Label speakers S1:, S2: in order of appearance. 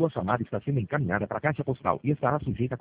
S1: Sua chamada está sendo encaminhada para a caixa postal e estará sujeita a